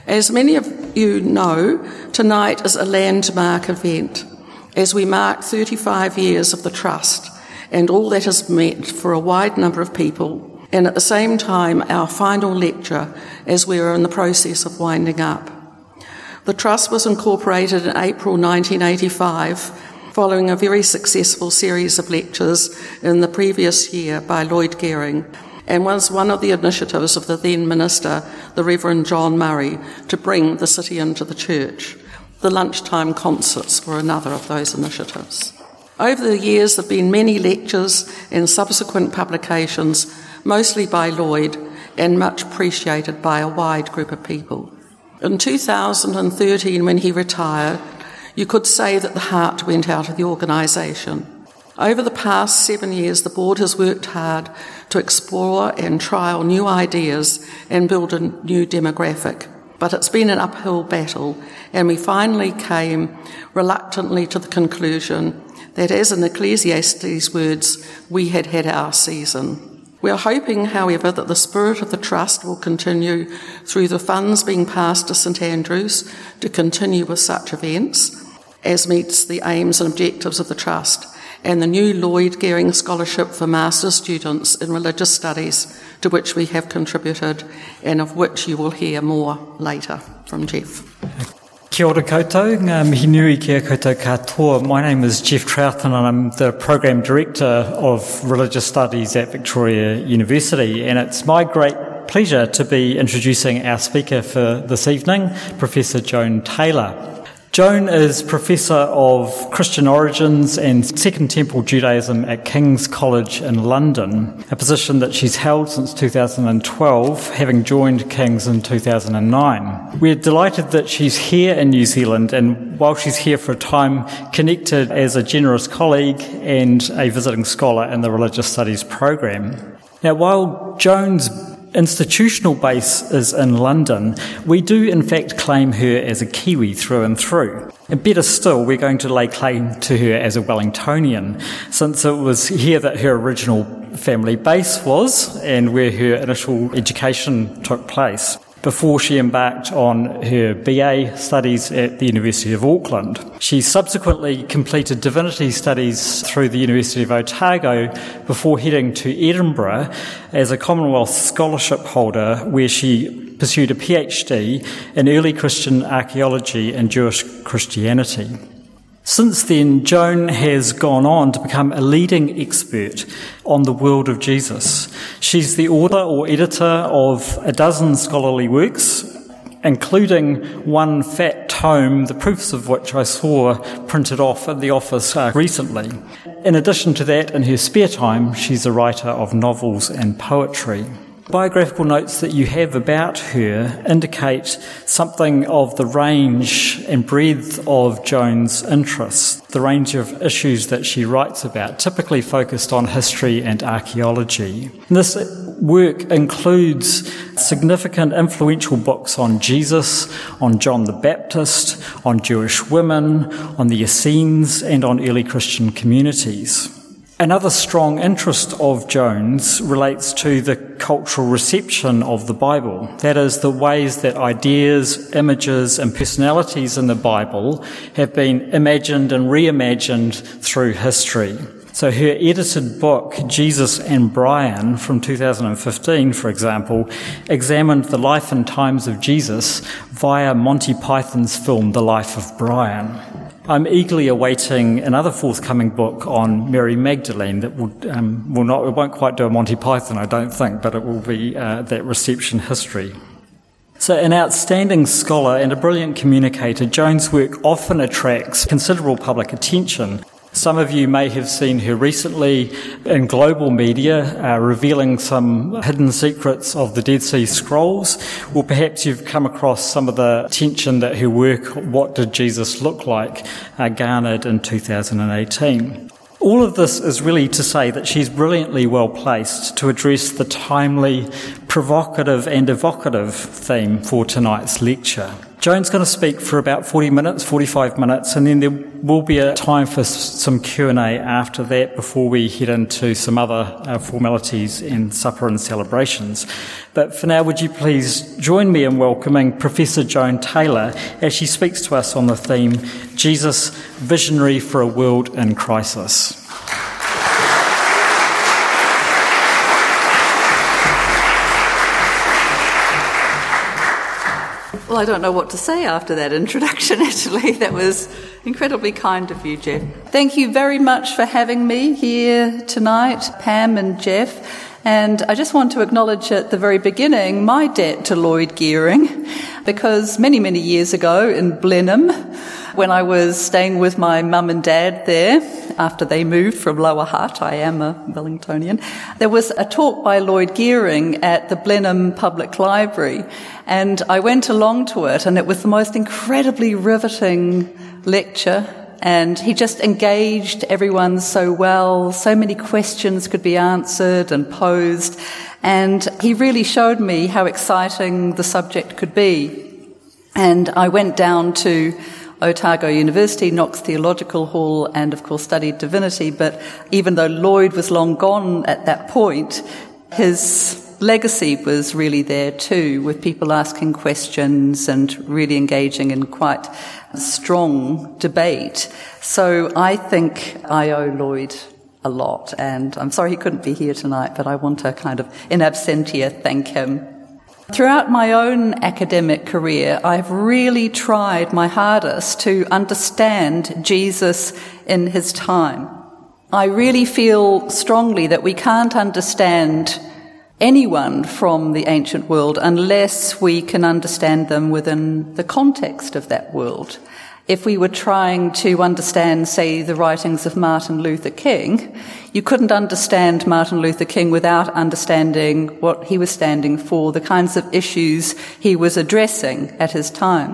As many of you know, tonight is a landmark event as we mark 35 years of the Trust and all that has meant for a wide number of people, and at the same time our final lecture as we are in the process of winding up. The Trust was incorporated in April 1985 following a very successful series of lectures in the previous year by Lloyd Gehring, and was one of the initiatives of the then Minister, the Reverend John Murray, to bring the city into the church. The lunchtime concerts were another of those initiatives. Over the years there have been many lectures and subsequent publications, mostly by Lloyd, and much appreciated by a wide group of people. In 2013, when he retired, you could say that the heart went out of the organisation. Over the past 7 years, the board has worked hard to explore and trial new ideas and build a new demographic. But it's been an uphill battle, and we finally came reluctantly to the conclusion that, as in Ecclesiastes' words, we had had our season. We are hoping, however, that the spirit of the Trust will continue through the funds being passed to St Andrews to continue with such events as meets the aims and objectives of the Trust, and the new Lloyd Gehring Scholarship for Master's Students in Religious Studies, to which we have contributed and of which you will hear more later from Jeff. Kia ora koutou, mihi nui kia koutou katoa. My name is Jeff Troughton and I'm the Program Director of Religious Studies at Victoria University, and it's my great pleasure to be introducing our speaker for this evening, Professor Joan Taylor. Joan is Professor of Christian Origins and Second Temple Judaism at King's College in London, a position that she's held since 2012, having joined King's in 2009. We're delighted that she's here in New Zealand, and while she's here for a time, connected as a generous colleague and a visiting scholar in the Religious Studies program. Now, while Joan's institutional base is in London, we do in fact claim her as a Kiwi through and through. And better still, we're going to lay claim to her as a Wellingtonian, since it was here that her original family base was and where her initial education took place, before she embarked on her BA studies at the University of Auckland. She subsequently completed divinity studies through the University of Otago before heading to Edinburgh as a Commonwealth Scholarship holder, where she pursued a PhD in early Christian archaeology and Jewish Christianity. Since then, Joan has gone on to become a leading expert on the world of Jesus. She's the author or editor of a dozen scholarly works, including one fat tome, the proofs of which I saw printed off at the office recently. In addition to that, in her spare time, she's a writer of novels and poetry. Biographical notes that you have about her indicate something of the range and breadth of Joan's interests, the range of issues that she writes about, typically focused on history and archaeology. This work includes significant influential books on Jesus, on John the Baptist, on Jewish women, on the Essenes, and on early Christian communities. Another strong interest of Joan's relates to the cultural reception of the Bible. That is, the ways that ideas, images, and personalities in the Bible have been imagined and reimagined through history. So her edited book, Jesus and Brian, from 2015, for example, examined the life and times of Jesus via Monty Python's film, The Life of Brian. I'm eagerly awaiting another forthcoming book on Mary Magdalene that it won't quite do a Monty Python, I don't think, but it will be that reception history. So an outstanding scholar and a brilliant communicator, Joan's work often attracts considerable public attention. Some of you may have seen her recently in global media revealing some hidden secrets of the Dead Sea Scrolls, or perhaps you've come across some of the attention that her work, What Did Jesus Look Like, garnered in 2018. All of this is really to say that she's brilliantly well placed to address the timely, provocative and evocative theme for tonight's lecture. Joan's going to speak for about 45 minutes, and then there will be a time for some Q&A after that before we head into some other formalities and supper and celebrations. But for now, would you please join me in welcoming Professor Joan Taylor as she speaks to us on the theme, Jesus, Visionary for a World in Crisis. Well, I don't know what to say after that introduction, actually. That was incredibly kind of you, Jeff. Thank you very much for having me here tonight, Pam and Jeff. And I just want to acknowledge at the very beginning my debt to Lloyd Gearing, because many, many years ago in Blenheim, when I was staying with my mum and dad there, after they moved from Lower Hutt, I am a Wellingtonian, there was a talk by Lloyd Gearing at the Blenheim Public Library, and I went along to it, and it was the most incredibly riveting lecture, and he just engaged everyone so well. So many questions could be answered and posed, and he really showed me how exciting the subject could be. And I went down to Otago University, Knox Theological Hall, and of course studied divinity, but even though Lloyd was long gone at that point, his legacy was really there too, with people asking questions and really engaging in quite strong debate. So I think I owe Lloyd a lot, and I'm sorry he couldn't be here tonight, but I want to kind of in absentia thank him. Throughout my own academic career, I've really tried my hardest to understand Jesus in his time. I really feel strongly that we can't understand anyone from the ancient world unless we can understand them within the context of that world. If we were trying to understand, say, the writings of Martin Luther King, you couldn't understand Martin Luther King without understanding what he was standing for, the kinds of issues he was addressing at his time.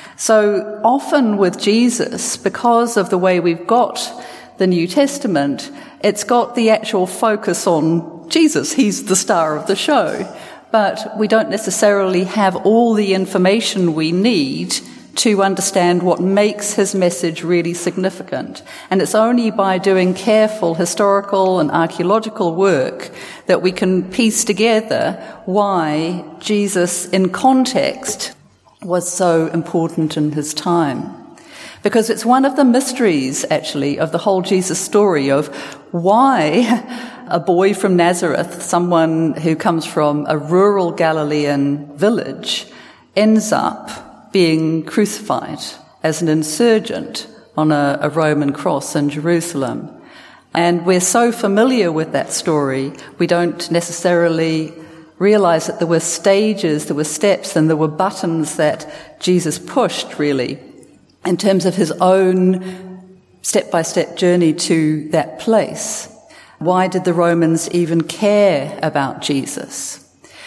So often with Jesus, because of the way we've got the New Testament, it's got the actual focus on Jesus. He's the star of the show. But we don't necessarily have all the information we need to understand what makes his message really significant. And it's only by doing careful historical and archaeological work that we can piece together why Jesus, in context, was so important in his time. Because it's one of the mysteries, actually, of the whole Jesus story of why a boy from Nazareth, someone who comes from a rural Galilean village, ends up being crucified as an insurgent on a Roman cross in Jerusalem. And we're so familiar with that story, we don't necessarily realize that there were stages, there were steps, and there were buttons that Jesus pushed, really, in terms of his own step-by-step journey to that place. Why did the Romans even care about Jesus?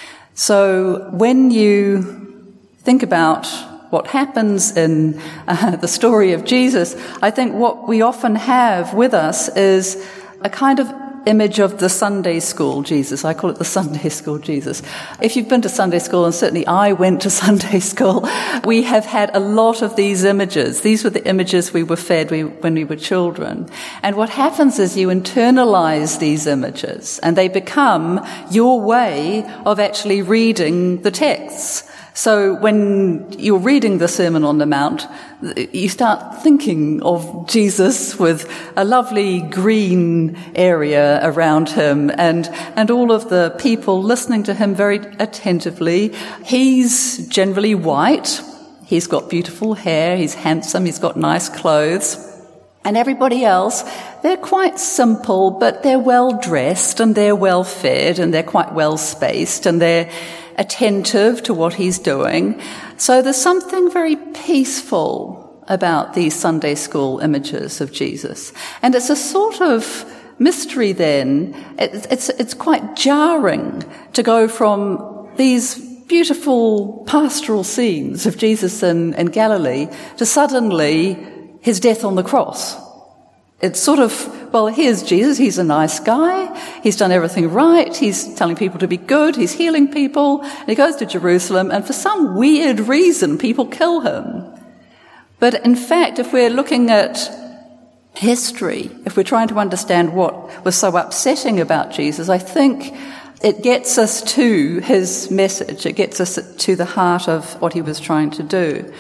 So when you think about what happens in the story of Jesus, I think what we often have with us is a kind of image of the Sunday school Jesus. I call it the Sunday school Jesus. If you've been to Sunday school, and certainly I went to Sunday school, we have had a lot of these images. These were the images we were fed when we were children. And what happens is you internalize these images, and they become your way of actually reading the texts. So when you're reading the Sermon on the Mount, you start thinking of Jesus with a lovely green area around him and all of the people listening to him very attentively. He's generally white. He's got beautiful hair. He's handsome. He's got nice clothes. And everybody else, they're quite simple, but they're well dressed and they're well fed and they're quite well spaced and they're attentive to what he's doing. So there's something very peaceful about these Sunday school images of Jesus. And it's a sort of mystery then. It's quite jarring to go from these beautiful pastoral scenes of Jesus in Galilee to suddenly his death on the cross. It sort of well, here's Jesus, he's a nice guy, he's done everything right, he's telling people to be good, he's healing people, and he goes to Jerusalem, and for some weird reason, people kill him. But in fact, if we're looking at history, if we're trying to understand what was so upsetting about Jesus, I think it gets us to his message. It gets us to the heart of what he was trying to do.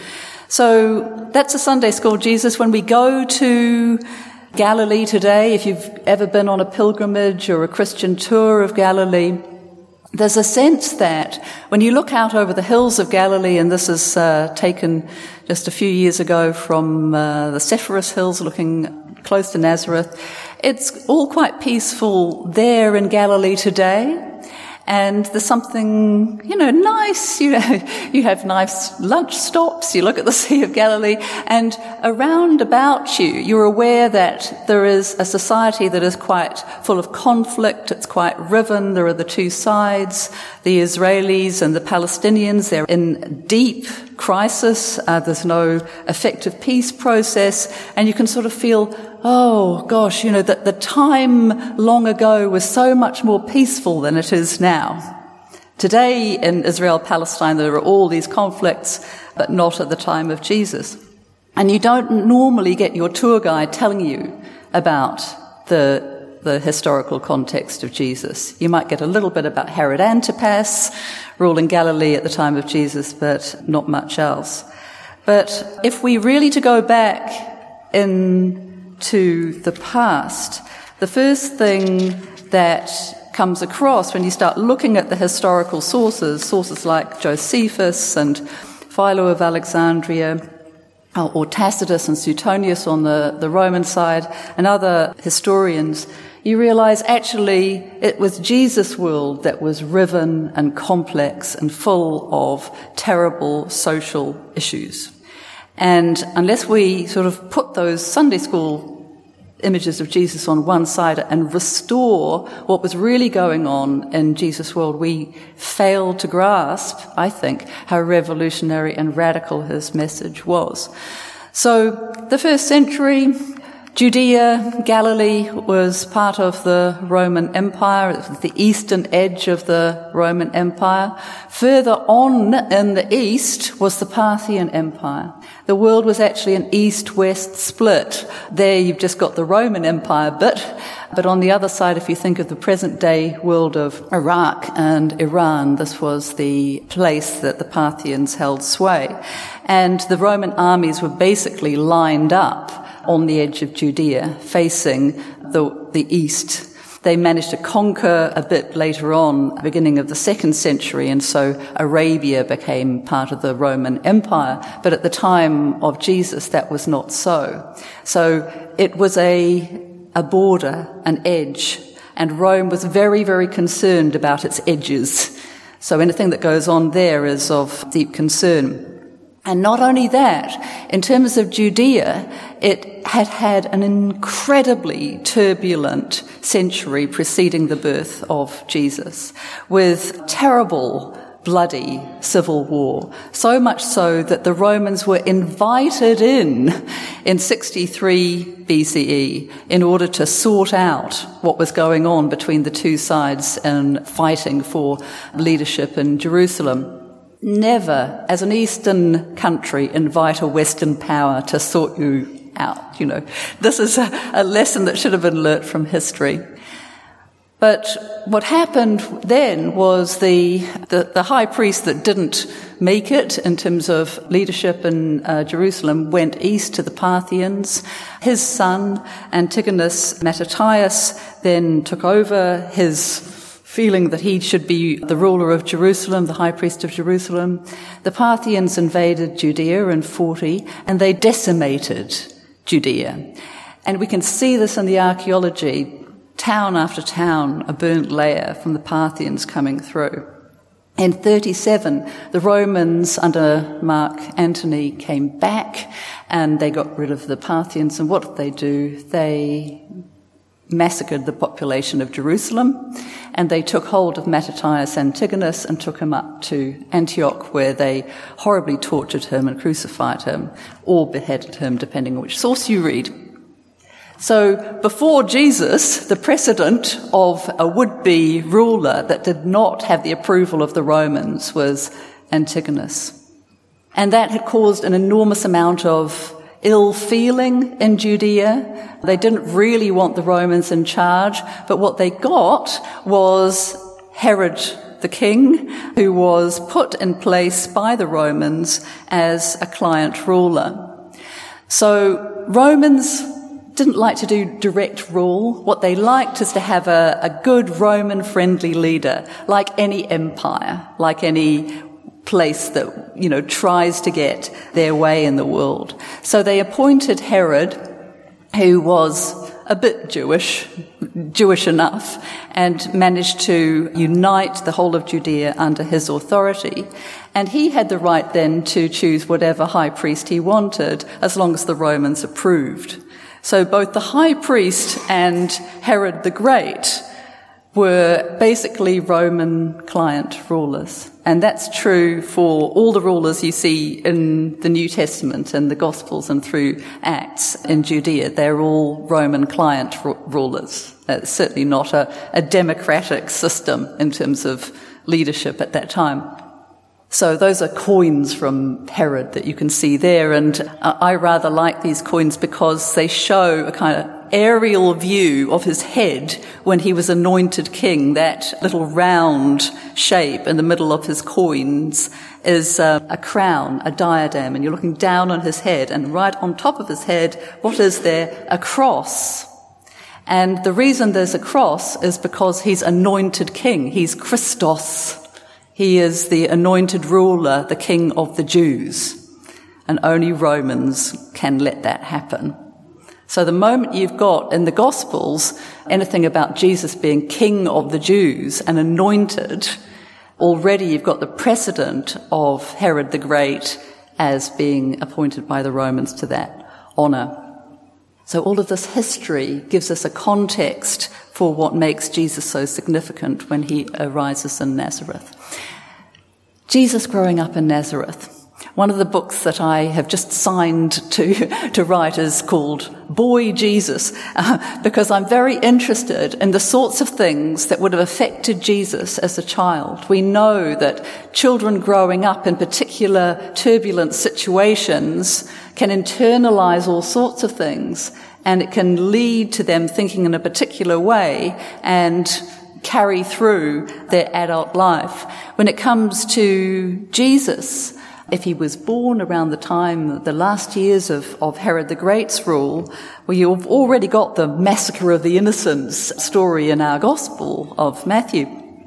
So that's a Sunday School Jesus. When we go to Galilee today, if you've ever been on a pilgrimage or a Christian tour of Galilee, there's a sense that when you look out over the hills of Galilee, and this is taken just a few years ago from the Sepphoris Hills looking close to Nazareth, it's all quite peaceful there in Galilee today. And there's something, nice, you have nice lunch stops, you look at the Sea of Galilee, and around about you, you're aware that there is a society that is quite full of conflict, it's quite riven, there are the two sides, the Israelis and the Palestinians, they're in deep crisis, there's no effective peace process, and you can sort of feel, oh gosh, that the time long ago was so much more peaceful than it is now. Today in Israel-Palestine there are all these conflicts, but not at the time of Jesus. And you don't normally get your tour guide telling you about the historical context of Jesus. You might get a little bit about Herod Antipas ruling Galilee at the time of Jesus, but not much else. But if we really to go back into the past, the first thing that comes across when you start looking at the historical sources like Josephus and Philo of Alexandria, or Tacitus and Suetonius on the Roman side, and other historians, you realize actually it was Jesus' world that was riven and complex and full of terrible social issues. And unless we sort of put those Sunday school images of Jesus on one side and restore what was really going on in Jesus' world, we fail to grasp, I think, how revolutionary and radical his message was. So the first century, Judea, Galilee was part of the Roman Empire. It was the eastern edge of the Roman Empire. Further on in the east was the Parthian Empire. The world was actually an east-west split. There you've just got the Roman Empire bit, but on the other side, if you think of the present-day world of Iraq and Iran, this was the place that the Parthians held sway. And the Roman armies were basically lined up on the edge of Judea, facing the east. They managed to conquer a bit later on, beginning of the 2nd century, and so Arabia became part of the Roman Empire. But at the time of Jesus, that was not so. So it was a border, an edge, and Rome was very, very concerned about its edges. So anything that goes on there is of deep concern. And not only that, in terms of Judea, it had had an incredibly turbulent century preceding the birth of Jesus, with terrible, bloody civil war. So much so that the Romans were invited in 63 BCE in order to sort out what was going on between the two sides and fighting for leadership in Jerusalem. Never, as an Eastern country, invite a Western power to sort you out. This is a lesson that should have been learnt from history. But what happened then was the high priest that didn't make it in terms of leadership in Jerusalem went east to the Parthians. His son, Antigonus Mattathias, then took over, his feeling that he should be the ruler of Jerusalem, the high priest of Jerusalem. The Parthians invaded Judea in 40, and they decimated Judea. And we can see this in the archaeology, town after town, a burnt layer from the Parthians coming through. In 37, the Romans under Mark Antony came back, and they got rid of the Parthians. And what did they do? They massacred the population of Jerusalem, and they took hold of Mattathias Antigonus and took him up to Antioch, where they horribly tortured him and crucified him, or beheaded him, depending on which source you read. So before Jesus, the precedent of a would-be ruler that did not have the approval of the Romans was Antigonus. And that had caused an enormous amount of ill feeling in Judea. They didn't really want the Romans in charge, but what they got was Herod the king, who was put in place by the Romans as a client ruler. So Romans didn't like to do direct rule. What they liked is to have a good Roman-friendly leader, like any empire, like any place that, tries to get their way in the world. So they appointed Herod, who was a bit Jewish enough, and managed to unite the whole of Judea under his authority. And he had the right then to choose whatever high priest he wanted, as long as the Romans approved. So both the high priest and Herod the Great were basically Roman client rulers. And that's true for all the rulers you see in the New Testament and the Gospels and through Acts in Judea. They're all Roman client rulers. It's certainly not a democratic system in terms of leadership at that time. So those are coins from Herod that you can see there, and I rather like these coins because they show a kind of aerial view of his head when he was anointed king. That little round shape in the middle of his coins is a crown, a diadem, and you're looking down on his head, and right on top of his head, what is there? A cross. And the reason there's a cross is because he's anointed king. He's Christos. He is the anointed ruler, the king of the Jews. And only Romans can let that happen. So the moment you've got in the Gospels anything about Jesus being king of the Jews and anointed, already you've got the precedent of Herod the Great as being appointed by the Romans to that honour. So all of this history gives us a context for what makes Jesus so significant when he arises in Nazareth. Jesus growing up in Nazareth. One of the books that I have just signed to write is called Boy Jesus, because I'm very interested in the sorts of things that would have affected Jesus as a child. We know that children growing up in particular turbulent situations can internalize all sorts of things, and it can lead to them thinking in a particular way and carry through their adult life. When it comes to Jesus, if he was born around the last years of Herod the Great's rule, well, you've already got the massacre of the innocents story in our Gospel of Matthew.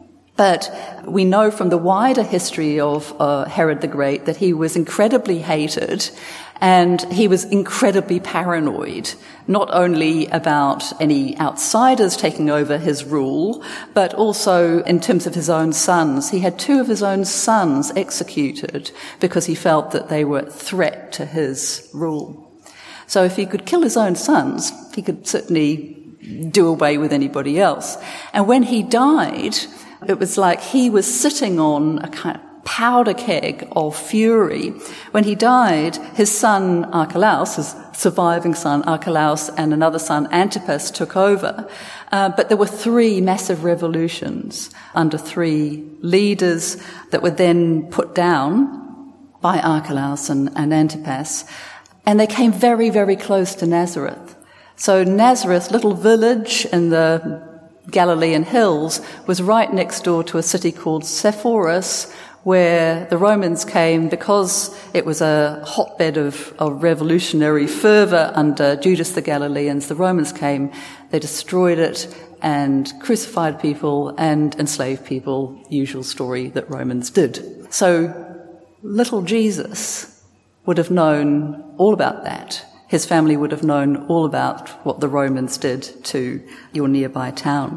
But we know from the wider history of Herod the Great that he was incredibly hated and he was incredibly paranoid, not only about any outsiders taking over his rule, but also in terms of his own sons. He had 2 of his own sons executed because he felt that they were a threat to his rule. So if he could kill his own sons, he could certainly do away with anybody else. And when he died, it was like he was sitting on a kind of powder keg of fury. When he died, his son Archelaus, his surviving son Archelaus, and another son Antipas took over. But there were 3 massive revolutions under 3 leaders that were then put down by Archelaus and Antipas. And they came very, very close to Nazareth. So Nazareth, little village in the Galilean hills, was right next door to a city called Sepphoris, where the Romans came because it was a hotbed of revolutionary fervour under Judas the Galileans. The Romans came, they destroyed it and crucified people and enslaved people, usual story that Romans did. So little Jesus would have known all about that. His family would have known all about what the Romans did to your nearby town.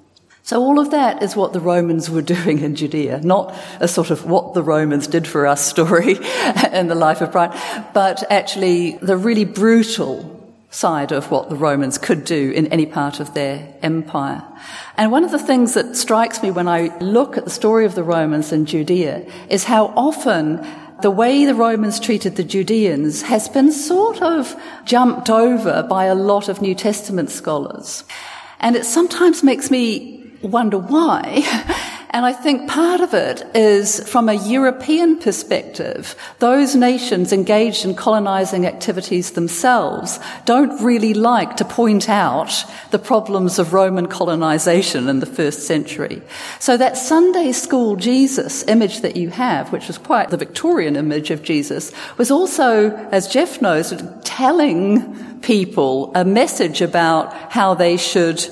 So all of that is what the Romans were doing in Judea, not a sort of what the Romans did for us story in the life of Brian, but actually the really brutal side of what the Romans could do in any part of their empire. And one of the things that strikes me when I look at the story of the Romans in Judea is how often the way the Romans treated the Judeans has been sort of jumped over by a lot of New Testament scholars. And it sometimes makes me wonder why. And I think part of it is, from a European perspective, those nations engaged in colonizing activities themselves don't really like to point out the problems of Roman colonization in the first century. So that Sunday school Jesus image that you have, which was quite the Victorian image of Jesus, was also, as Jeff knows, telling people a message about how they should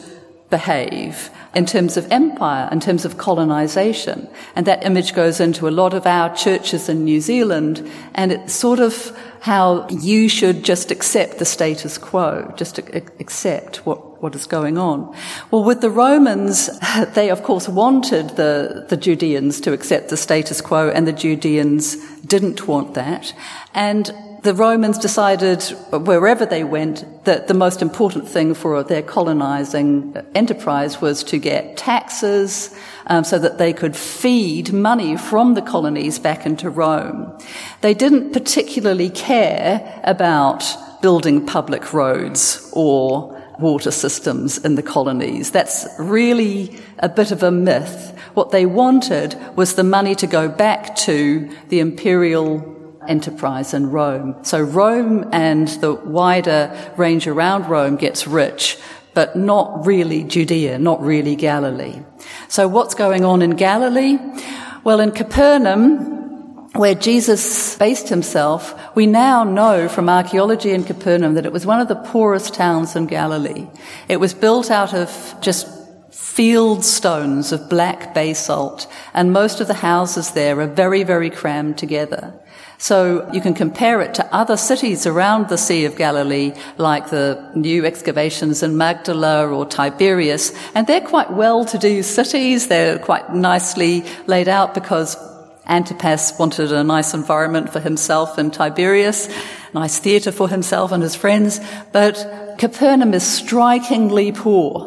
behave in terms of empire, in terms of colonization. And that image goes into a lot of our churches in New Zealand, and it's sort of how you should just accept the status quo, just accept what is going on. Well, with the Romans, they of course wanted the Judeans to accept the status quo, and the Judeans didn't want that. And the Romans decided, wherever they went, that the most important thing for their colonizing enterprise was to get taxes so that they could feed money from the colonies back into Rome. They didn't particularly care about building public roads or water systems in the colonies. That's really a bit of a myth. What they wanted was the money to go back to the imperial enterprise in Rome. So Rome and the wider range around Rome gets rich, but not really Judea, not really Galilee. So what's going on in Galilee? Well, in Capernaum, where Jesus based himself, we now know from archaeology in Capernaum that it was one of the poorest towns in Galilee. It was built out of just field stones of black basalt, and most of the houses there are very, very crammed together. So you can compare it to other cities around the Sea of Galilee, like the new excavations in Magdala or Tiberias, and they're quite well-to-do cities. They're quite nicely laid out because Antipas wanted a nice environment for himself in Tiberias, nice theatre for himself and his friends, but Capernaum is strikingly poor.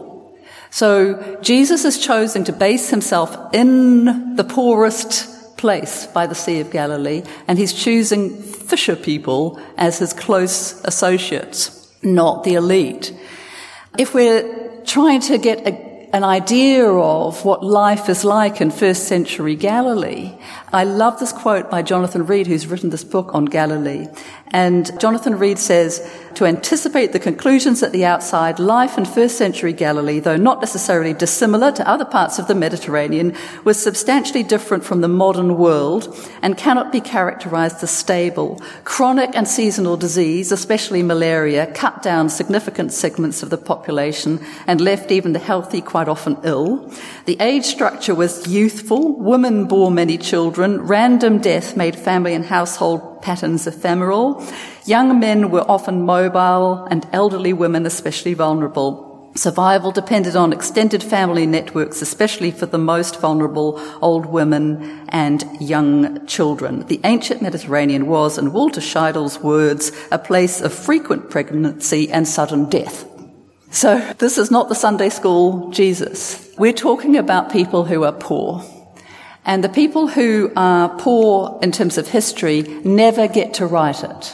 So Jesus is choosing to base himself in the poorest place by the Sea of Galilee, and he's choosing fisher people as his close associates, not the elite. If we're trying to get an idea of what life is like in first century Galilee, I love this quote by Jonathan Reed, who's written this book on Galilee. And Jonathan Reed says, to anticipate the conclusions at the outside, life in first century Galilee, though not necessarily dissimilar to other parts of the Mediterranean, was substantially different from the modern world and cannot be characterized as stable. Chronic and seasonal disease, especially malaria, cut down significant segments of the population and left even the healthy quite often ill. The age structure was youthful, women bore many children, random death made family and household patterns ephemeral. Young men were often mobile and elderly women especially vulnerable. Survival depended on extended family networks, especially for the most vulnerable old women and young children. The ancient Mediterranean was, in Walter Scheidl's words, a place of frequent pregnancy and sudden death. So this is not the Sunday school Jesus. We're talking about people who are poor. And the people who are poor in terms of history never get to write it.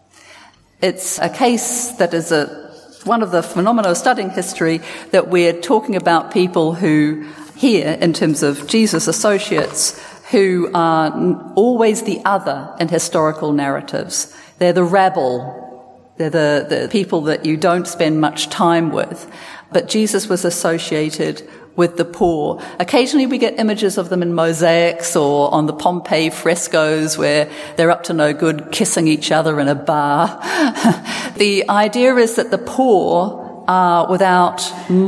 It's a case that is one of the phenomena of studying history, that we're talking about people who, here, in terms of Jesus' associates, who are always the other in historical narratives. They're the rabble. They're the people that you don't spend much time with. But Jesus was associated with the poor. Occasionally we get images of them in mosaics or on the Pompeii frescoes where they're up to no good kissing each other in a bar. The idea is that the poor are without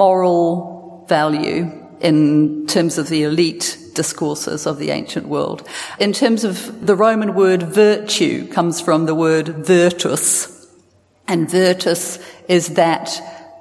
moral value in terms of the elite discourses of the ancient world. In terms of the Roman word virtue comes from the word virtus, and virtus is that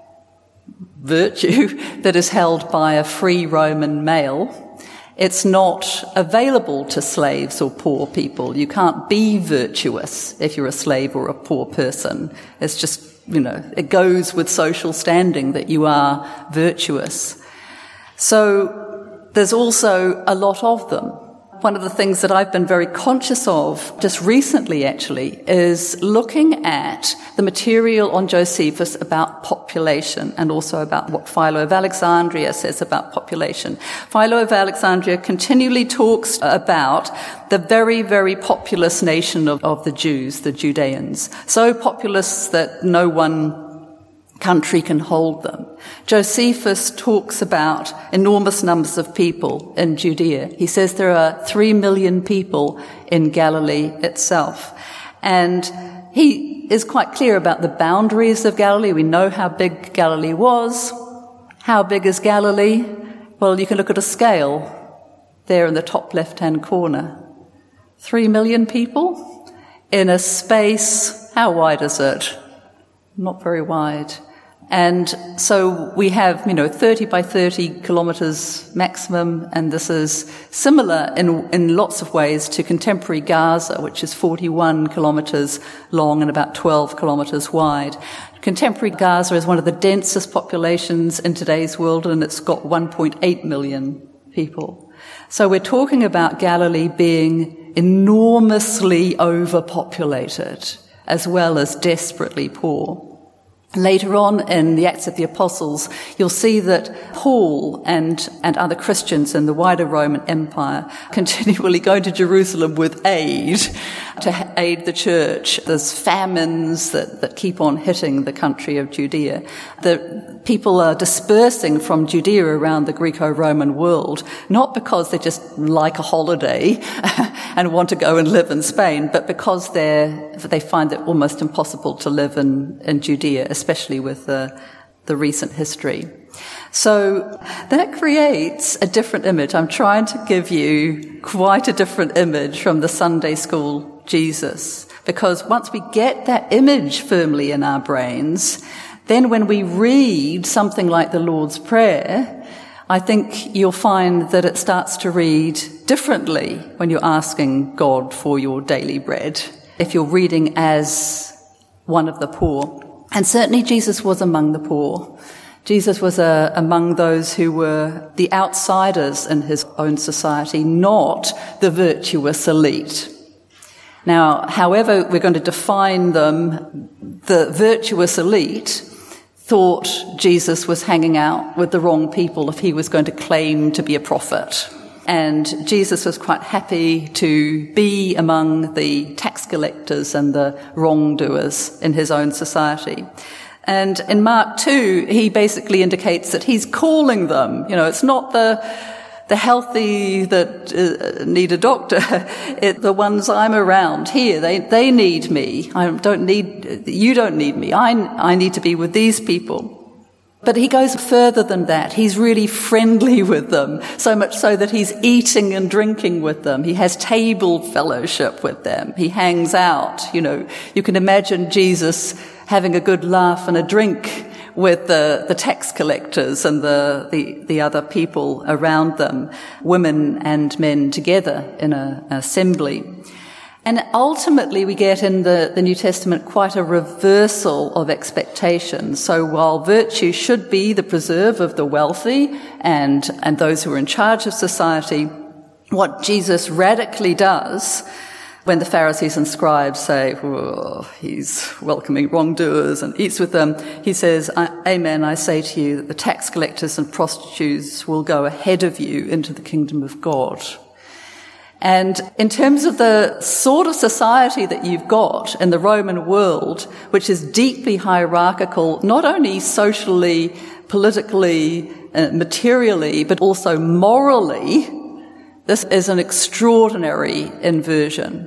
virtue that is held by a free Roman male. It's not available to slaves or poor people. You can't be virtuous if you're a slave or a poor person. It's just, it goes with social standing that you are virtuous. So there's also a lot of them. one of the things that I've been very conscious of just recently actually is looking at the material on Josephus about population and also about what Philo of Alexandria says about population. Philo of Alexandria continually talks about the very, very populous nation of the Jews, the Judeans. So populous that no one country can hold them. Josephus talks about enormous numbers of people in Judea. He says there are 3 million people in Galilee itself. And he is quite clear about the boundaries of Galilee. We know how big Galilee was. How big is Galilee? Well, you can look at a scale there in the top left-hand corner. 3 million people in a space, how wide is it? Not very wide. And so we have, 30 by 30 kilometres maximum, and this is similar in lots of ways to contemporary Gaza, which is 41 kilometres long and about 12 kilometres wide. Contemporary Gaza is one of the densest populations in today's world, and it's got 1.8 million people. So we're talking about Galilee being enormously overpopulated, as well as desperately poor. Later on in the Acts of the Apostles, you'll see that Paul and other Christians in the wider Roman Empire continually go to Jerusalem with aid to aid the church. There's famines that keep on hitting the country of Judea. The people are dispersing from Judea around the Greco-Roman world, not because they just like a holiday and want to go and live in Spain, but because they find it almost impossible to live in Judea, especially with the recent history. So that creates a different image. I'm trying to give you quite a different image from the Sunday school Jesus, because once we get that image firmly in our brains, then when we read something like the Lord's Prayer, I think you'll find that it starts to read differently when you're asking God for your daily bread, if you're reading as one of the poor. And certainly Jesus was among the poor. Jesus was among those who were the outsiders in his own society, not the virtuous elite. Now, however we're going to define them, the virtuous elite thought Jesus was hanging out with the wrong people if he was going to claim to be a prophet. And Jesus was quite happy to be among the tax collectors and the wrongdoers in his own society. And in Mark 2, he basically indicates that he's calling them. It's not the healthy that need a doctor. The ones I'm around here, they need me. You don't need me. I need to be with these people. But he goes further than that. He's really friendly with them, so much so that he's eating and drinking with them. He has table fellowship with them. He hangs out. You can imagine Jesus having a good laugh and a drink with the tax collectors and the other people around them, women and men together in an assembly. And ultimately we get in the New Testament quite a reversal of expectations. So while virtue should be the preserve of the wealthy and those who are in charge of society, what Jesus radically does when the Pharisees and scribes say, he's welcoming wrongdoers and eats with them, he says, Amen, I say to you that the tax collectors and prostitutes will go ahead of you into the kingdom of God. And in terms of the sort of society that you've got in the Roman world, which is deeply hierarchical, not only socially, politically, materially, but also morally, this is an extraordinary inversion.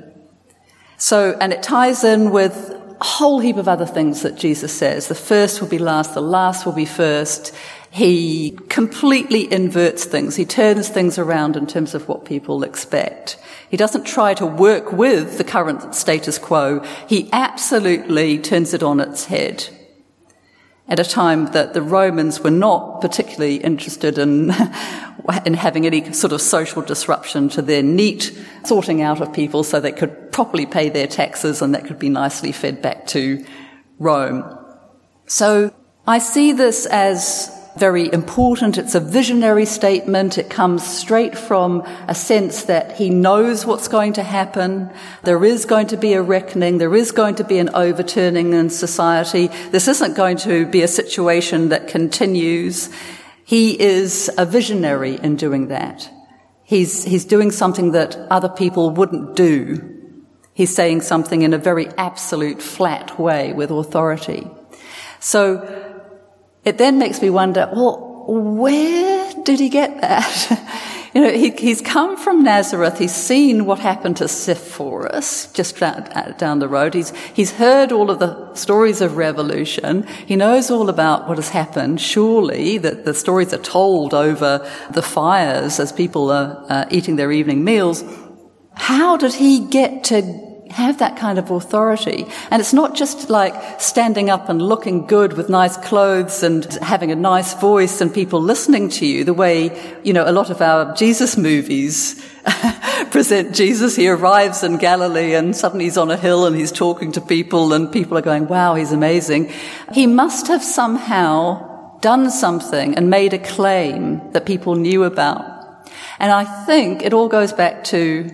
And it ties in with a whole heap of other things that Jesus says. The first will be last, the last will be first. He completely inverts things. He turns things around in terms of what people expect. He doesn't try to work with the current status quo. He absolutely turns it on its head at a time that the Romans were not particularly interested in having any sort of social disruption to their neat sorting out of people so they could properly pay their taxes and that could be nicely fed back to Rome. So I see this as very important. It's a visionary statement. It comes straight from a sense that he knows what's going to happen. There is going to be a reckoning. There is going to be an overturning in society. This isn't going to be a situation that continues. He is a visionary in doing that. He's doing something that other people wouldn't do. He's saying something in a very absolute, flat way with authority. So it then makes me wonder, well, where did he get that? He's come from Nazareth. He's seen what happened to Sepphoris just down the road. He's heard all of the stories of revolution. He knows all about what has happened. Surely that the stories are told over the fires as people are eating their evening meals. How did he get to have that kind of authority? And it's not just like standing up and looking good with nice clothes and having a nice voice and people listening to you the way, a lot of our Jesus movies present Jesus. He arrives in Galilee and suddenly he's on a hill and he's talking to people and people are going, wow, he's amazing. He must have somehow done something and made a claim that people knew about. And I think it all goes back to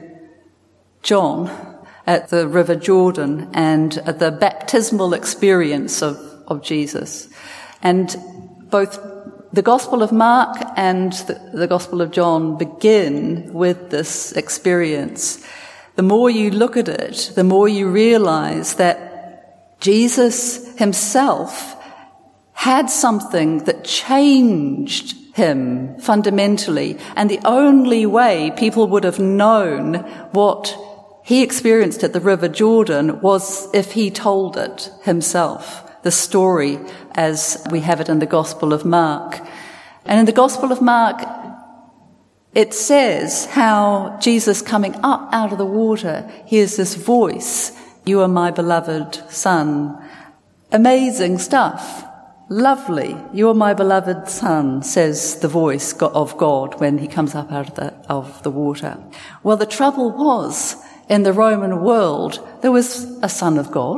John at the River Jordan and the baptismal experience of Jesus. And both the Gospel of Mark and the Gospel of John begin with this experience. The more you look at it, the more you realize that Jesus himself had something that changed him fundamentally. And the only way people would have known what he experienced at the River Jordan was if he told it himself, the story as we have it in the Gospel of Mark. And in the Gospel of Mark, it says how Jesus coming up out of the water hears this voice, "You are my beloved Son." Amazing stuff. Lovely. "You are my beloved Son," says the voice of God when he comes up out of the water. Well, the trouble was, in the Roman world, there was a Son of God,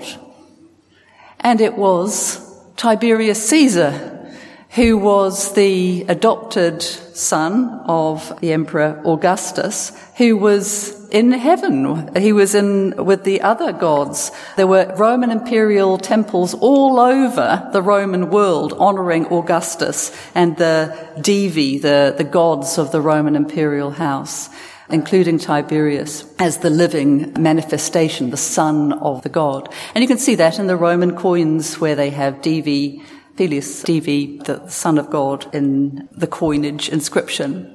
and it was Tiberius Caesar, who was the adopted son of the Emperor Augustus, who was in heaven. He was with the other gods. There were Roman imperial temples all over the Roman world honouring Augustus and the Divi, the gods of the Roman imperial house, including Tiberius as the living manifestation, the son of the god. And you can see that in the Roman coins where they have Divi, Filius Divi, the son of God, in the coinage inscription.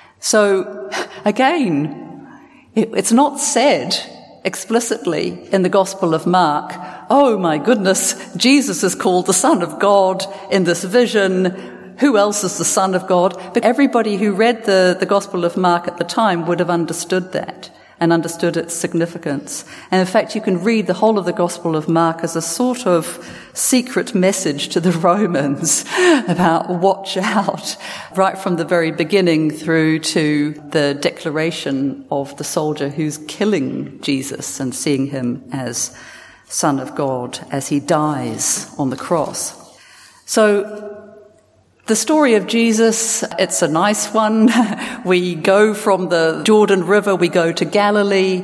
So, again, it's not said explicitly in the Gospel of Mark, oh my goodness, Jesus is called the Son of God in this vision. Who else is the Son of God? But everybody who read the Gospel of Mark at the time would have understood that and understood its significance. And in fact, you can read the whole of the Gospel of Mark as a sort of secret message to the Romans about watch out, right from the very beginning through to the declaration of the soldier who's killing Jesus and seeing him as Son of God as he dies on the cross. So, the story of Jesus, it's a nice one. We go from the Jordan River, we go to Galilee.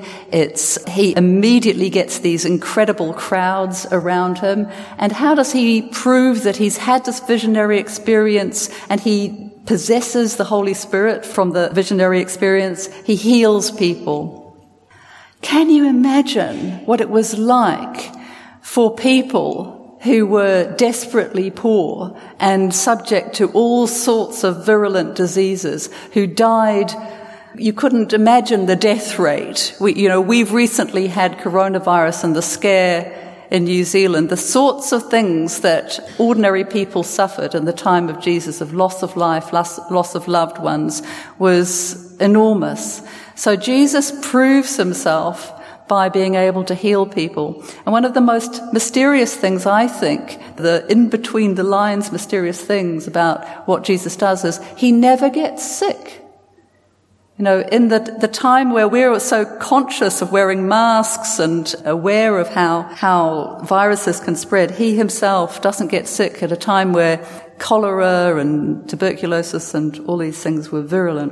He immediately gets these incredible crowds around him. And how does he prove that he's had this visionary experience and he possesses the Holy Spirit from the visionary experience? He heals people. Can you imagine what it was like for people who were desperately poor and subject to all sorts of virulent diseases, who died? You couldn't imagine the death rate. We've recently had coronavirus and the scare in New Zealand, the sorts of things that ordinary people suffered in the time of Jesus, of loss of life, loss of loved ones, was enormous. So Jesus proves himself by being able to heal people. And one of the most mysterious things, I think, the in-between the lines mysterious things about what Jesus does is he never gets sick. In the time where we're so conscious of wearing masks and aware of how viruses can spread, he himself doesn't get sick at a time where cholera and tuberculosis and all these things were virulent.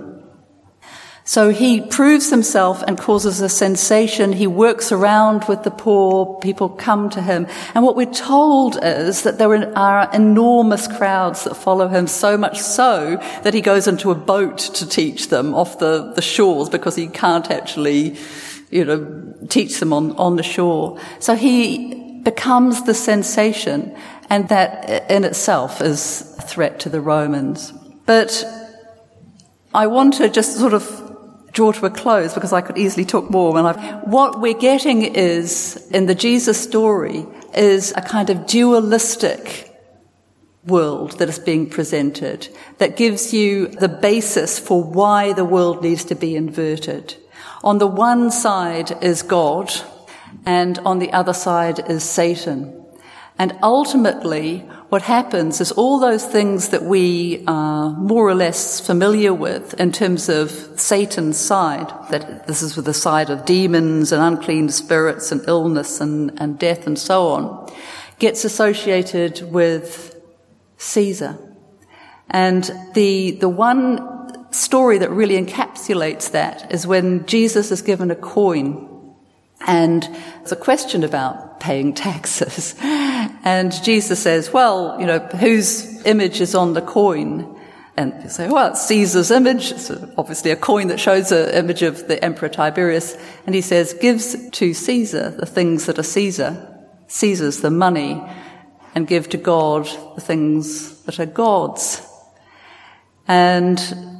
So he proves himself and causes a sensation. He works around with the poor. People come to him. And what we're told is that there are enormous crowds that follow him, so much so that he goes into a boat to teach them off the shores because he can't actually, teach them on the shore. So he becomes the sensation, and that in itself is a threat to the Romans. But I want to just sort of draw to a close because I could easily talk more. What we're getting is, in the Jesus story, is a kind of dualistic world that is being presented that gives you the basis for why the world needs to be inverted. On the one side is God, and on the other side is Satan. And ultimately, what happens is all those things that we are more or less familiar with in terms of Satan's side, that this is with the side of demons and unclean spirits and illness and death and so on, gets associated with Caesar. And the one story that really encapsulates that is when Jesus is given a coin. And there's a question about paying taxes. And Jesus says, well, whose image is on the coin? And you say, well, it's Caesar's image. It's obviously a coin that shows an image of the Emperor Tiberius. And he says, gives to Caesar the things that are Caesar's the money, and give to God the things that are God's. And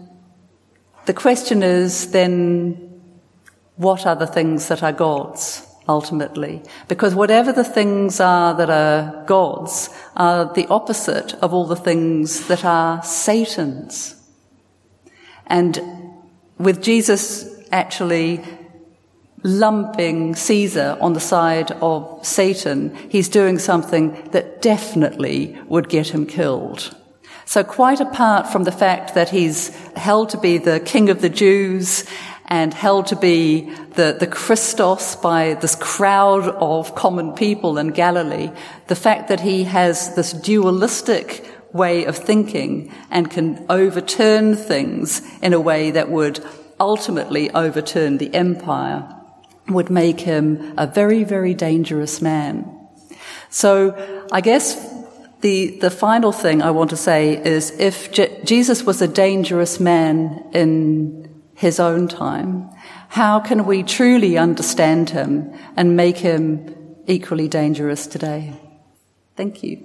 the question is then, what are the things that are God's, ultimately? Because whatever the things are that are God's are the opposite of all the things that are Satan's. And with Jesus actually lumping Caesar on the side of Satan, he's doing something that definitely would get him killed. So quite apart from the fact that he's held to be the King of the Jews and held to be the Christos by this crowd of common people in Galilee, the fact that he has this dualistic way of thinking and can overturn things in a way that would ultimately overturn the empire would make him a very, very dangerous man. So I guess the final thing I want to say is if Jesus was a dangerous man in his own time, how can we truly understand him and make him equally dangerous today? Thank you.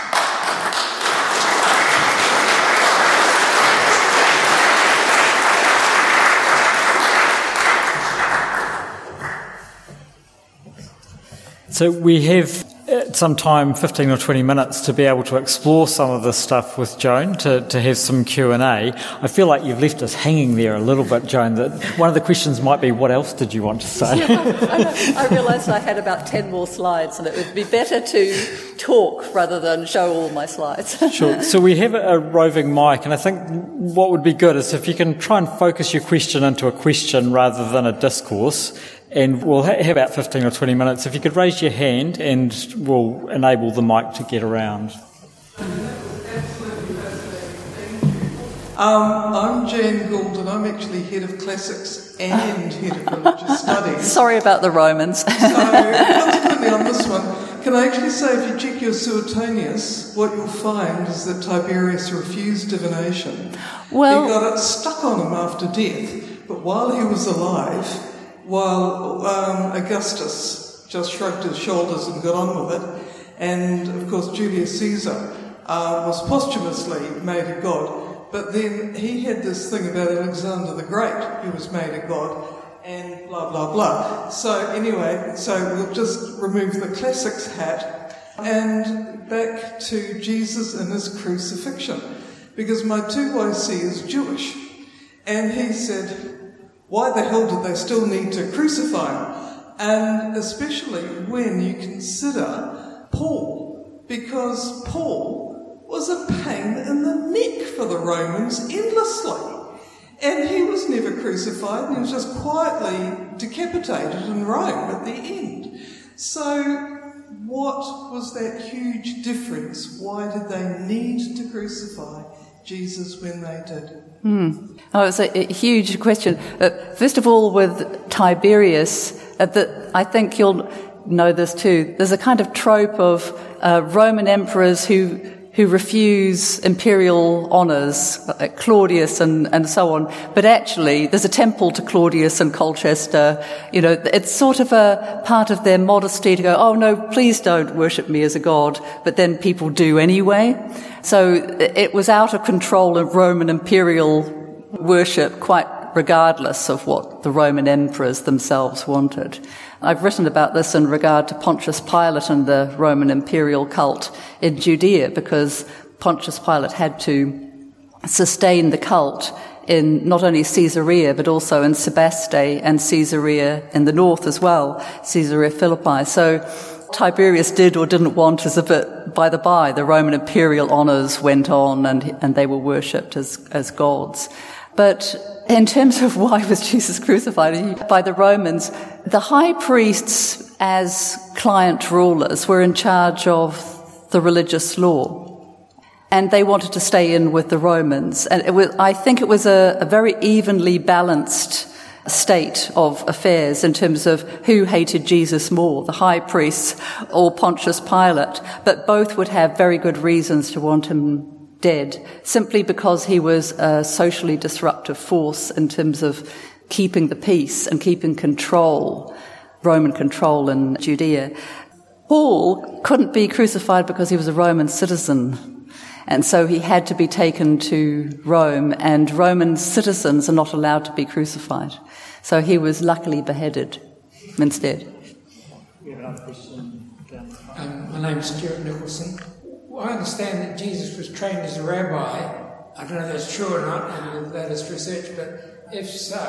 So we have some time, 15 or 20 minutes, to be able to explore some of this stuff with Joan, to have some Q&A. I feel like you've left us hanging there a little bit, Joan. That one of the questions might be, what else did you want to say? Yeah, I realised I had about 10 more slides, and it would be better to talk rather than show all my slides. Sure. So we have a roving mic, and I think what would be good is if you can try and focus your question into a question rather than a discourse. And we'll have about 15 or 20 minutes. If you could raise your hand and we'll enable the mic to get around. I'm Jan Gould and I'm actually Head of Classics and Head of Religious Studies. Sorry about the Romans. So, consequently on this one, can I actually say if you check your Suetonius, what you'll find is that Tiberius refused divination. Well, he got it stuck on him after death, but while he was alive, while Augustus just shrugged his shoulders and got on with it, and of course Julius Caesar was posthumously made a god, but then he had this thing about Alexander the Great, who was made a god, and blah blah blah. So anyway, so we'll just remove the classics hat and back to Jesus and his crucifixion, because my 2YC is Jewish, and he said, why the hell did they still need to crucify him? And especially when you consider Paul, because Paul was a pain in the neck for the Romans endlessly. And he was never crucified, and he was just quietly decapitated in Rome at the end. So what was that huge difference? Why did they need to crucify Jesus when they did? Oh, it's a huge question. First of all, with Tiberius, I think you'll know this too. There's a kind of trope of Roman emperors who refuse imperial honours, like Claudius and so on. But actually, there's a temple to Claudius in Colchester. You know, it's sort of a part of their modesty to go, oh no, please don't worship me as a god. But then people do anyway. So it was out of control of Roman imperial worship, quite regardless of what the Roman emperors themselves wanted. I've written about this in regard to Pontius Pilate and the Roman imperial cult in Judea, because Pontius Pilate had to sustain the cult in not only Caesarea but also in Sebaste and Caesarea in the north as well, Caesarea Philippi. So Tiberius did or didn't want is a bit by the by. The Roman imperial honours went on and they were worshipped as gods. But in terms of why was Jesus crucified by the Romans, the high priests as client rulers were in charge of the religious law. And they wanted to stay in with the Romans. And I think it was a very evenly balanced state of affairs in terms of who hated Jesus more, the high priests or Pontius Pilate. But both would have very good reasons to want him dead, simply because he was a socially disruptive force in terms of keeping the peace and keeping control, Roman control in Judea. Paul couldn't be crucified because he was a Roman citizen, and so he had to be taken to Rome, and Roman citizens are not allowed to be crucified. So he was luckily beheaded instead. We have another question down the front. My name is Stuart Nicholson. I understand that Jesus was trained as a rabbi. I don't know if that's true or not, and the latest research, but if so,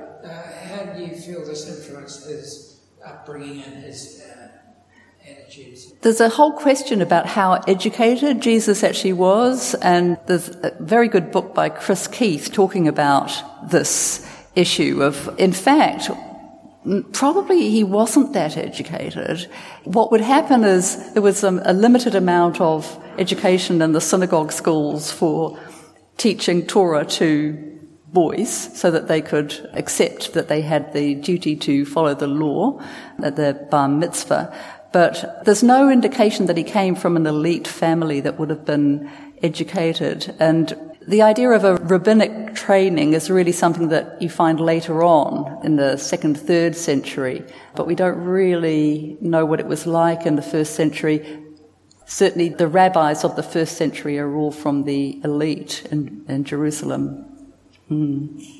how do you feel this influenced his upbringing and his attitudes? There's a whole question about how educated Jesus actually was, and there's a very good book by Chris Keith talking about this issue of, in fact, probably he wasn't that educated. What would happen is there was a limited amount of education in the synagogue schools for teaching Torah to boys so that they could accept that they had the duty to follow the law at the bar mitzvah. But there's no indication that he came from an elite family that would have been educated. And the idea of a rabbinic training is really something that you find later on in the 2nd, 3rd century, but we don't really know what it was like in the 1st century. Certainly the rabbis of the 1st century are all from the elite in Jerusalem. You've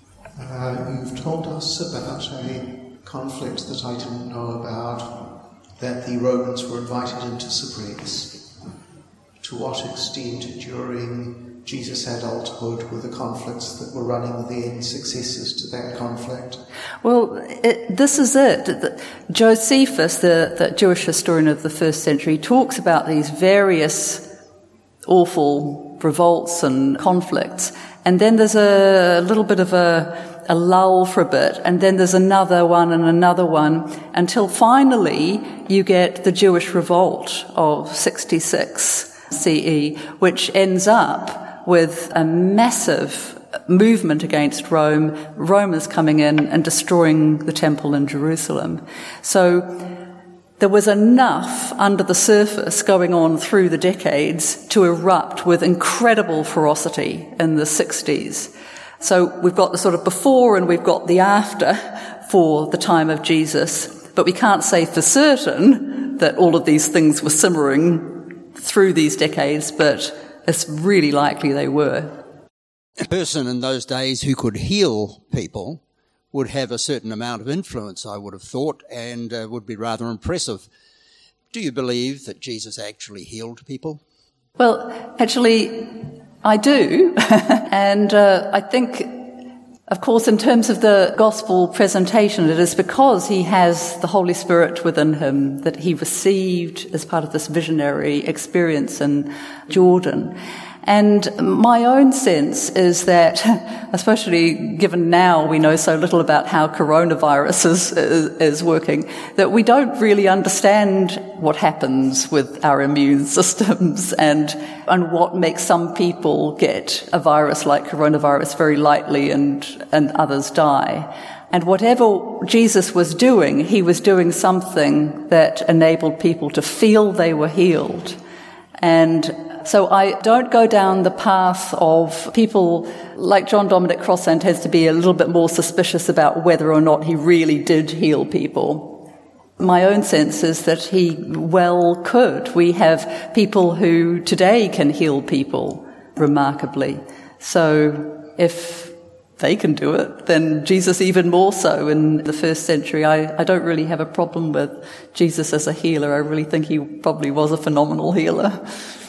told us about a conflict that I didn't know about, that the Romans were invited into Cyprus. To what extent during Jesus' adulthood were the conflicts that were running the end successors to that conflict? Well, this is it. Josephus, the Jewish historian of the 1st century, talks about these various awful revolts and conflicts, and then there's a little bit of a lull for a bit, and then there's another one and another one, until finally you get the Jewish revolt of 66 CE, which ends up with a massive movement against Rome, Romans coming in and destroying the temple in Jerusalem. So there was enough under the surface going on through the decades to erupt with incredible ferocity in the 60s. So we've got the sort of before and we've got the after for the time of Jesus, but we can't say for certain that all of these things were simmering through these decades, but it's really likely they were. A person in those days who could heal people would have a certain amount of influence, I would have thought, and would be rather impressive. Do you believe that Jesus actually healed people? Well, actually, I do. And I think, of course, in terms of the gospel presentation, it is because he has the Holy Spirit within him that he received as part of this visionary experience in Jordan. And my own sense is that, especially given now we know so little about how coronavirus is working, that we don't really understand what happens with our immune systems and what makes some people get a virus like coronavirus very lightly and others die. And whatever Jesus was doing, he was doing something that enabled people to feel they were healed. And so I don't go down the path of people like John Dominic Crossan tends to be a little bit more suspicious about whether or not he really did heal people. My own sense is that he well could. We have people who today can heal people remarkably. So if they can do it, then Jesus even more so in the first century. I don't really have a problem with Jesus as a healer. I really think he probably was a phenomenal healer.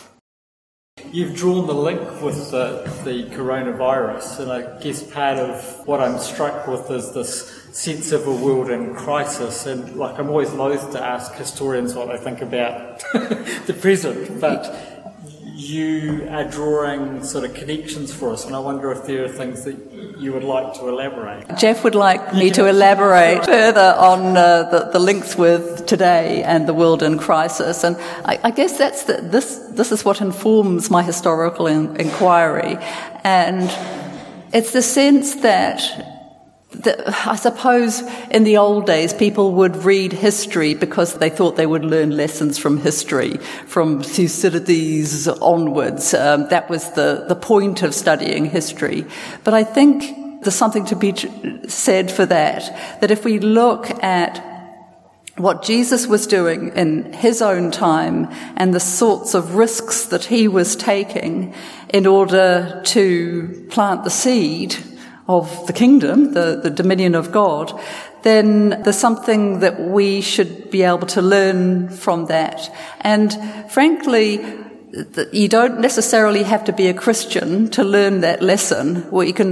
You've drawn the link with the coronavirus, and I guess part of what I'm struck with is this sense of a world in crisis. And like, I'm always loath to ask historians what they think about the present, but you are drawing sort of connections for us, and I wonder if there are things that you would like to elaborate. Jeff would like me to elaborate further on the links with today and the world in crisis, and I guess that's this is what informs my historical inquiry, and it's the sense that I suppose in the old days people would read history because they thought they would learn lessons from history, from Thucydides onwards. That was the point of studying history. But I think there's something to be said for that if we look at what Jesus was doing in his own time and the sorts of risks that he was taking in order to plant the seed of the kingdom, the dominion of God, then there's something that we should be able to learn from that. And frankly, you don't necessarily have to be a Christian to learn that lesson.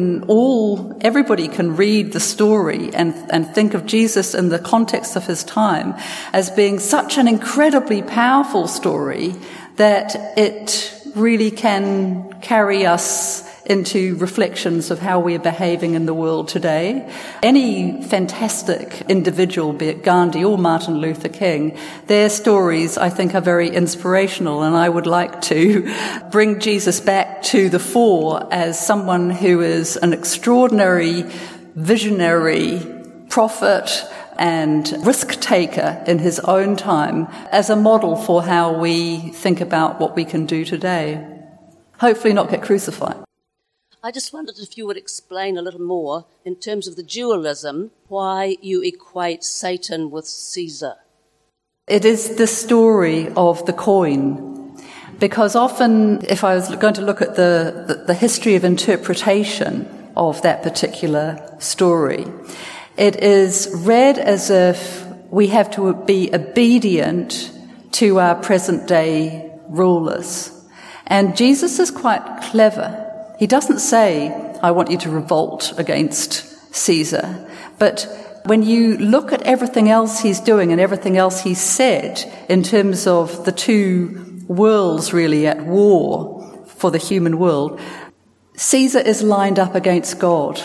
Everybody can read the story and think of Jesus in the context of his time as being such an incredibly powerful story that it really can carry us into reflections of how we're behaving in the world today. Any fantastic individual, be it Gandhi or Martin Luther King, their stories, I think, are very inspirational, and I would like to bring Jesus back to the fore as someone who is an extraordinary visionary prophet and risk taker in his own time as a model for how we think about what we can do today. Hopefully not get crucified. I just wondered if you would explain a little more in terms of the dualism, why you equate Satan with Caesar. It is the story of the coin, because often if I was going to look at the history of interpretation of that particular story, it is read as if we have to be obedient to our present day rulers. And Jesus is quite clever. He doesn't say, I want you to revolt against Caesar. But when you look at everything else he's doing and everything else he's said in terms of the two worlds really at war for the human world, Caesar is lined up against God.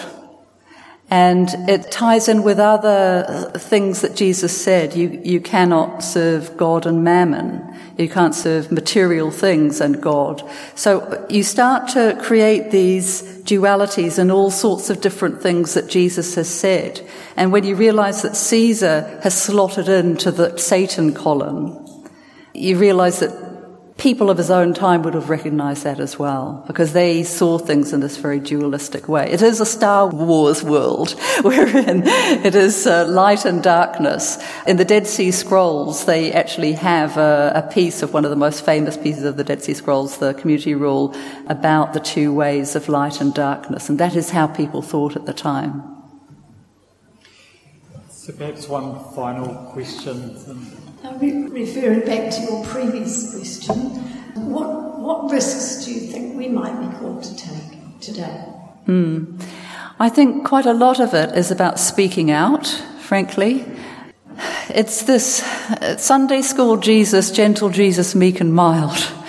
And it ties in with other things that Jesus said. You cannot serve God and mammon. You can't serve material things and God. So you start to create these dualities in all sorts of different things that Jesus has said. And when you realize that Caesar has slotted into the Satan column, you realize that people of his own time would have recognized that as well, because they saw things in this very dualistic way. It is a Star Wars world wherein it is light and darkness. In the Dead Sea Scrolls, they actually have a piece of one of the most famous pieces of the Dead Sea Scrolls, the community rule, about the two ways of light and darkness, and that is how people thought at the time. So perhaps one final question. Referring back to your previous question, what risks do you think we might be called to take today? I think quite a lot of it is about speaking out, frankly. It's this Sunday school Jesus, gentle Jesus, meek and mild.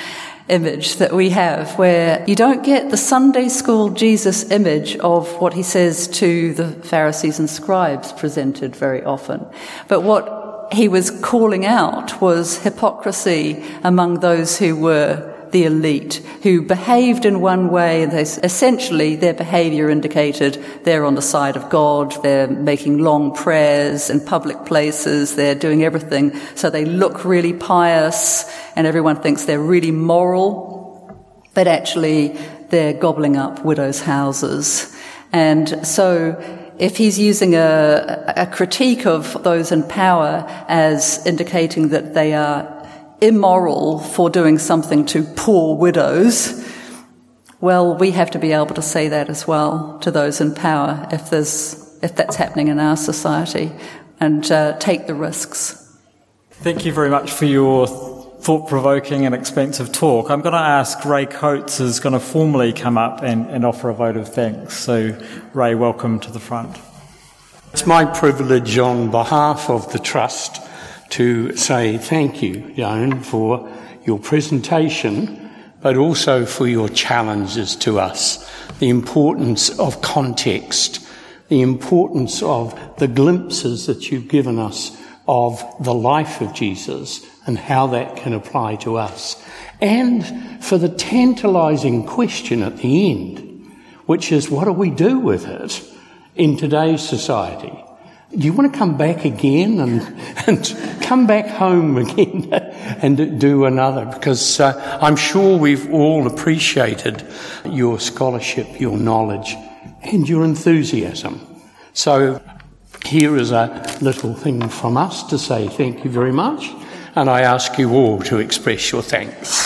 image that we have, where you don't get the Sunday school Jesus image of what he says to the Pharisees and scribes presented very often. But what he was calling out was hypocrisy among those who were the elite, who behaved in one way. Essentially, their behaviour indicated they're on the side of God, they're making long prayers in public places, they're doing everything so they look really pious and everyone thinks they're really moral, but actually they're gobbling up widows' houses. And so if he's using a critique of those in power as indicating that they are immoral for doing something to poor widows, well, we have to be able to say that as well to those in power if that's happening in our society, and take the risks. Thank you very much for your thought-provoking and expansive talk. I'm going to ask Ray Coates is going to formally come up and offer a vote of thanks. So, Ray, welcome to the front. It's my privilege on behalf of the Trust to say thank you, Joan, for your presentation, but also for your challenges to us. The importance of context, the importance of the glimpses that you've given us of the life of Jesus and how that can apply to us. And for the tantalising question at the end, which is, what do we do with it in today's society? Do you want to come back again and come back home again and do another? Because I'm sure we've all appreciated your scholarship, your knowledge, and your enthusiasm. So here is a little thing from us to say thank you very much, and I ask you all to express your thanks.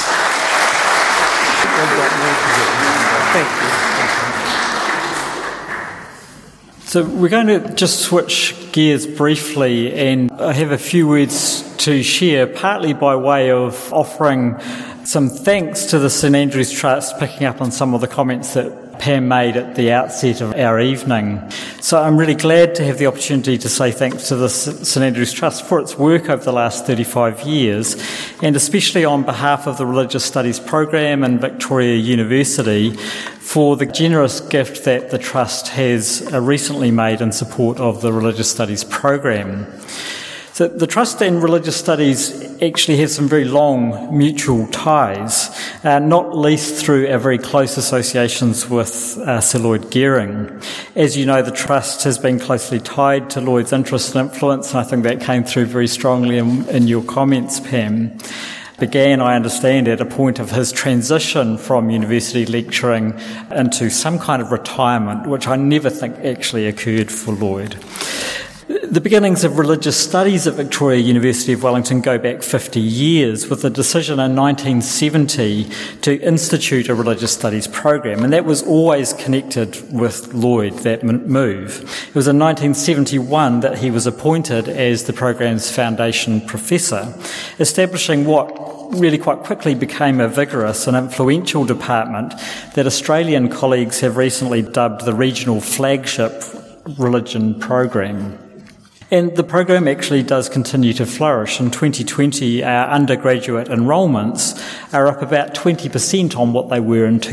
Thank you. So we're going to just switch gears briefly, and I have a few words to share, partly by way of offering some thanks to the St Andrew's Trust, picking up on some of the comments that Pam made at the outset of our evening. So I'm really glad to have the opportunity to say thanks to the St Andrew's Trust for its work over the last 35 years, and especially on behalf of the Religious Studies program and Victoria University for the generous gift that the Trust has recently made in support of the Religious Studies program. So the Trust and Religious Studies actually have some very long mutual ties, not least through our very close associations with Sir Lloyd Gearing. As you know, the Trust has been closely tied to Lloyd's interest and influence, and I think that came through very strongly in your comments, Pam. Began, I understand, at a point of his transition from university lecturing into some kind of retirement, which I never think actually occurred for Lloyd. The beginnings of religious studies at Victoria University of Wellington go back 50 years with a decision in 1970 to institute a religious studies program, and that was always connected with Lloyd, that move. It was in 1971 that he was appointed as the program's foundation professor, establishing what really quite quickly became a vigorous and influential department that Australian colleagues have recently dubbed the regional flagship religion program. And the program actually does continue to flourish. In 2020, our undergraduate enrolments are up about 20% on what they were in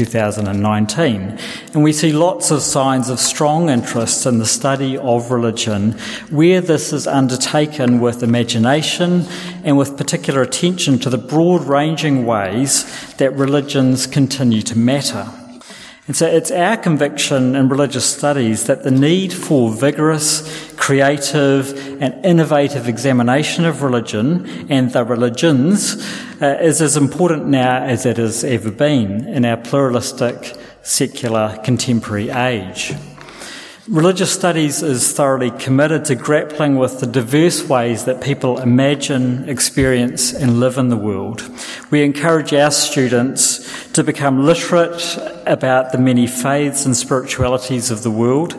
2019. And we see lots of signs of strong interest in the study of religion, where this is undertaken with imagination and with particular attention to the broad-ranging ways that religions continue to matter. And so it's our conviction in religious studies that the need for vigorous, creative and innovative examination of religion and the religions is as important now as it has ever been in our pluralistic, secular, contemporary age. Religious studies is thoroughly committed to grappling with the diverse ways that people imagine, experience and live in the world. We encourage our students to become literate about the many faiths and spiritualities of the world,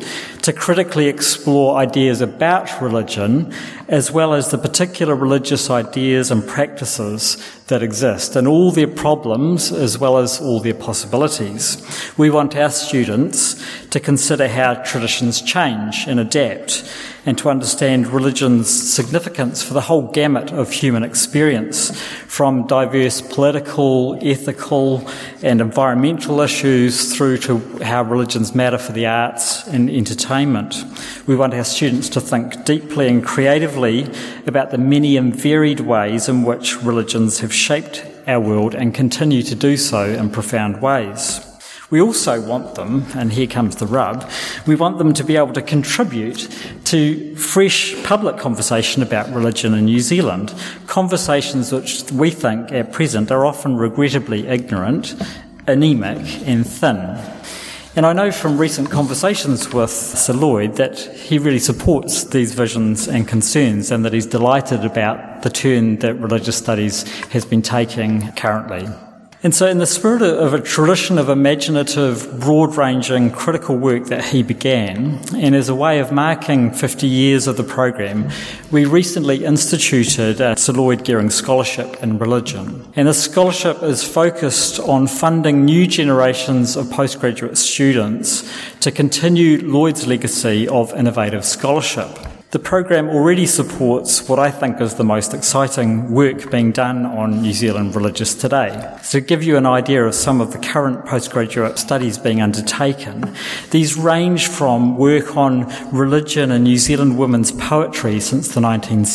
to critically explore ideas about religion, as well as the particular religious ideas and practices that exist, and all their problems as well as all their possibilities. We want our students to consider how traditions change and adapt, and to understand religion's significance for the whole gamut of human experience, from diverse political, ethical and environmental issues through to how religions matter for the arts and entertainment. We want our students to think deeply and creatively about the many and varied ways in which religions have shaped our world and continue to do so in profound ways. We also want them, and here comes the rub, we want them to be able to contribute to fresh public conversation about religion in New Zealand, conversations which we think at present are often regrettably ignorant, anemic and thin. And I know from recent conversations with Sir Lloyd that he really supports these visions and concerns, and that he's delighted about the turn that religious studies has been taking currently. And so in the spirit of a tradition of imaginative, broad-ranging, critical work that he began, and as a way of marking 50 years of the program, we recently instituted a Sir Lloyd Gearing Scholarship in Religion. And this scholarship is focused on funding new generations of postgraduate students to continue Lloyd's legacy of innovative scholarship. The program already supports what I think is the most exciting work being done on New Zealand religious today. So to give you an idea of some of the current postgraduate studies being undertaken, these range from work on religion and New Zealand women's poetry since the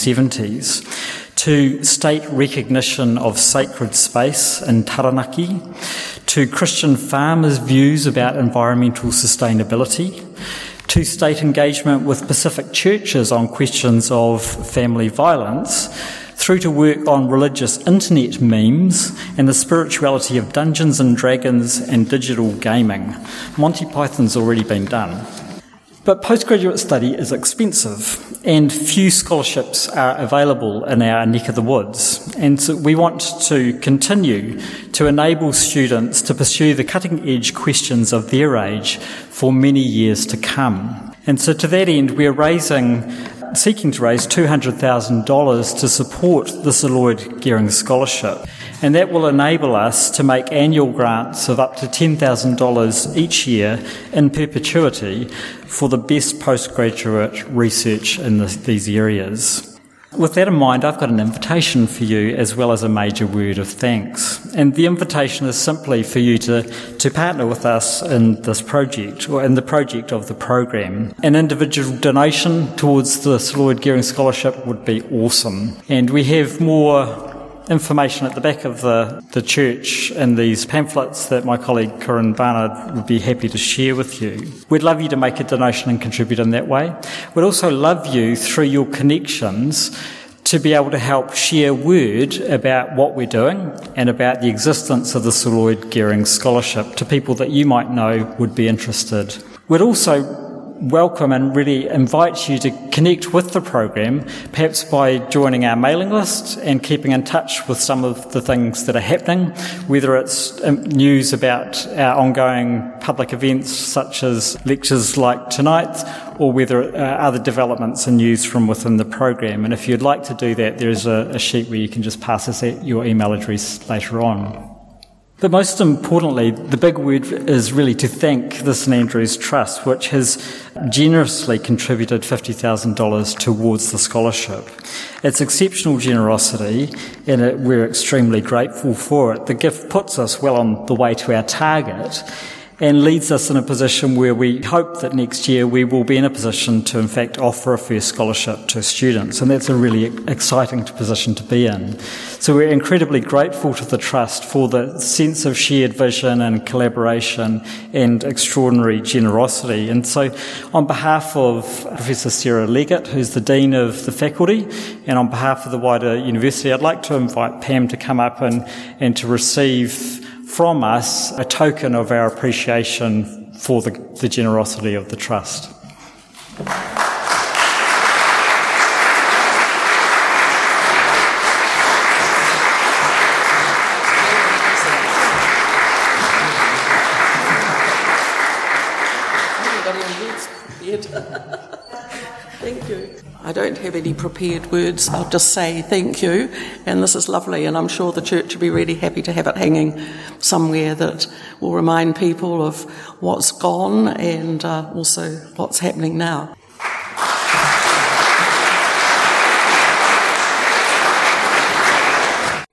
1970s, to state recognition of sacred space in Taranaki, to Christian farmers' views about environmental sustainability, to state engagement with Pacific churches on questions of family violence, through to work on religious internet memes and the spirituality of Dungeons and Dragons and digital gaming. Monty Python's already been done. But postgraduate study is expensive, and few scholarships are available in our neck of the woods. And so we want to continue to enable students to pursue the cutting-edge questions of their age for many years to come. And so to that end, we're seeking to raise $200,000 to support the Sir Lloyd Gearing Scholarship. And that will enable us to make annual grants of up to $10,000 each year in perpetuity for the best postgraduate research in these areas. With that in mind, I've got an invitation for you as well as a major word of thanks. And the invitation is simply for you to partner with us in this project, or in the project of the program. An individual donation towards the Sir Lloyd Gearing Scholarship would be awesome. And we have more information at the back of the church in these pamphlets that my colleague Corinne Barnard would be happy to share with you. We'd love you to make a donation and contribute in that way. We'd also love you, through your connections, to be able to help share word about what we're doing and about the existence of the Sir Lloyd Gearing Scholarship to people that you might know would be interested. We'd also welcome and really invite you to connect with the program, perhaps by joining our mailing list and keeping in touch with some of the things that are happening, whether it's news about our ongoing public events such as lectures like tonight, or whether other developments and news from within the program. And if you'd like to do that, there's a sheet where you can just pass us your email address later on. But most importantly, the big word is really to thank the St Andrew's Trust, which has generously contributed $50,000 towards the scholarship. It's exceptional generosity, and we're extremely grateful for it. The gift puts us well on the way to our target and leads us in a position where we hope that next year we will be in a position to, in fact, offer a first scholarship to students. And that's a really exciting position to be in. So we're incredibly grateful to the Trust for the sense of shared vision and collaboration and extraordinary generosity. And so on behalf of Professor Sarah Leggett, who's the Dean of the Faculty, and on behalf of the wider university, I'd like to invite Pam to come up and to receive from us a token of our appreciation for the generosity of the Trust. Everybody in bed. I don't have any prepared words. I'll just say thank you, and this is lovely, and I'm sure the church will be really happy to have it hanging somewhere that will remind people of what's gone and also what's happening now.